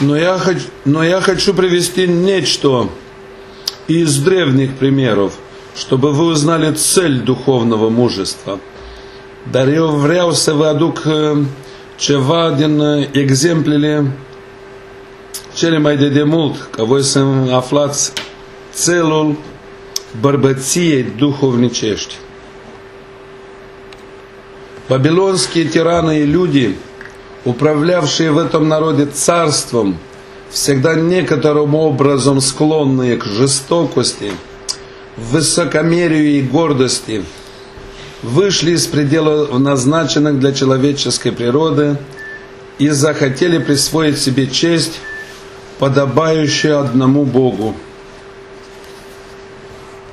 Но я хочу привести нечто из древних примеров, чтобы вы узнали цель духовного мужества. Vreau să vă aduc ceva din exemplele cele mai de demult, ca voi să aflați celul bărbăției duhovnicești. Вавилонские тираны и люди, управлявшие в этом народе царством, всегда некоторым образом склонные к жестокости, высокомерию и гордости, вышли из пределов, назначенных для человеческой природы, и захотели присвоить себе честь, подобающую одному Богу.